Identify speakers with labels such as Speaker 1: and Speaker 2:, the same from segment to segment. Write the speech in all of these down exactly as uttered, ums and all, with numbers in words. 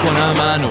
Speaker 1: میکنم منو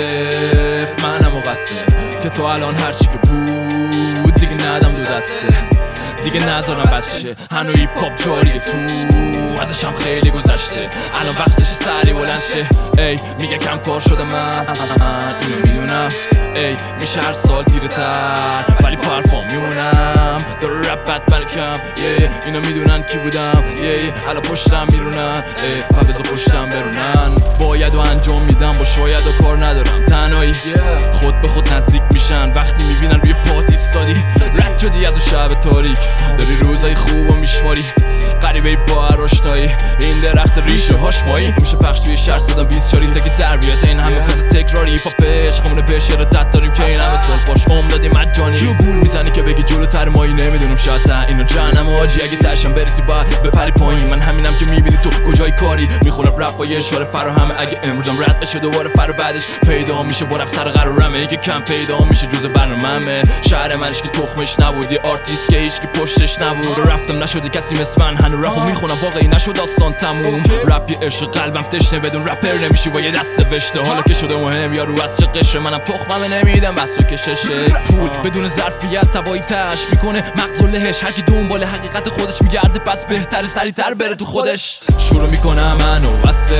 Speaker 1: وصف منم مقصر که تو الان هرچی که بود دیگه ندم دو دسته، دیگه نذارم بچه هنو هیپ هاپ جاریه تو ازشم خیلی گذشته، الان وقتش سری بلند شه. ای میگه کم کار شده من اینو میدونم، ای میشه هر سال تیره تر ولی پرفام میونم داره رپ بد بلکم یه اینو میدونن کی بودم یه الان پشتم میرونن ای بذار پشتم برونن. باید و انجام میدم با شاید و کار ندارم تنهایی، خود به خود نزدیک میشن وقتی میبینن روی پات ایستادی، رد شدی از اون شب تاریک داری روزای خوب و میشماری غریبه با آشنایی این درخت ریشه هاش مایی میشه پخش توی شهر صدام بیست چاری تا که در بیاد این همه فاز تکراری هیپ هاپ عشقمونه به شعر تت داریم که این همه سال باش عمر دادیم مجانی کیو گول میزنی که بگی جلوتر مایی نمیدونم شاید تا اینو جهنم حاجی اگه تاشم برسی باید بپری پایین من همینم که میبینی تو کجای کاری میخونم رپ با یه اشاره فراهمه اگه امروزم رد بشه دوباره فرا بعدش پیدا میشه با رپ سر قرارمه که کم پیدا میشه جز برنامه‌مه شهر منش که تخمش نبود یه آرتیست که هیچ کی پشتش نبود رفتم نشده کسی مثل من هنوز رپو میخونم واقعی نشد داستان تموم رپ یه عشق قلبم تشنه بدون رپر نمیشی با یه دست وشته حالا که شده مهم یارو از چه قشره منم تخممه نمیدم بس و کششه پول بدون ظرفیت تبایی تش میکنه مغز و لهش هر کی دنبال حقیقت خودش میگرده پس بهتره سریعتر بره تو خودش. شروع میکنم منو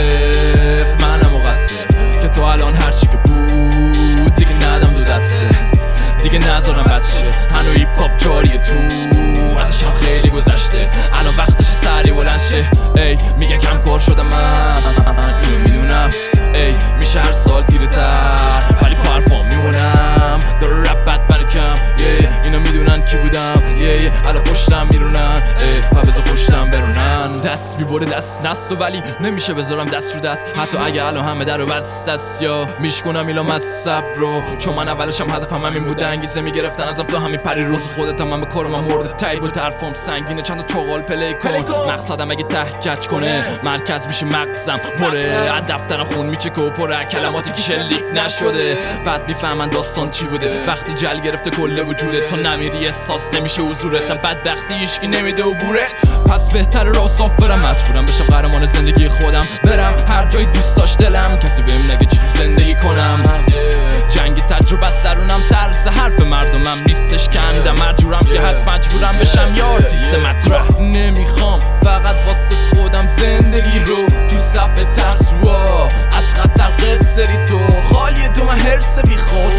Speaker 1: وصف منم مقصر که تو الان هرچی که بود دیگه ندم دو دسته، دیگه نذارم بچه هنو هیپ هاپ جاریه تو ازشم خیلی گذشته الان وقتش سری بلند شه. ای میگه کم کار شده من اینو میدونم، ای میشه هر سال تیره تر ولی پرفام میمونم داره رپ بد بلکم یه اینو میدونن کی بودم یه الان پشتم میرونن ای بذار پشتم برونن. دست بیبره دست نست و ولی نمیشه بذارم دست رو دست حتی اگه الان همه در رو بست است یا میشکنم ایلا مصب رو چون من اولشم هدفم همین بوده انگیزه میگرفتن ازم تا همین پری روز خودتم همه کارم هم مورد تایید بود حرفم سنگینه چند تا چغال پلی کن مقصدم اگه ته کچ کنه مرکز میشه مغزم پره از دفترم خون میچکه و پره کلماتی که شلیک نشده بعد میفهمن داستان چی بوده وقتی جل گرفته کل وجوده تا نمیری احساس نمیشه حضورت بدبختی هیچکی نمیده و بورت پس بهتره راه صاف برم مجبورم بشم قهرمان زندگی خودم برم هر جای دوست داشت دلم کسی بهم نگه چی زندگی کنم جنگی تجربه است درونم ترس حرف مردمم نیستش کندم مجبورم که هست مجبورم بشم یا آرتیست مطرح نمیخوام فقط واسه خودم زندگی رو تو صف ترسوا از خطر قصری تو خالی تو من هرس بی خود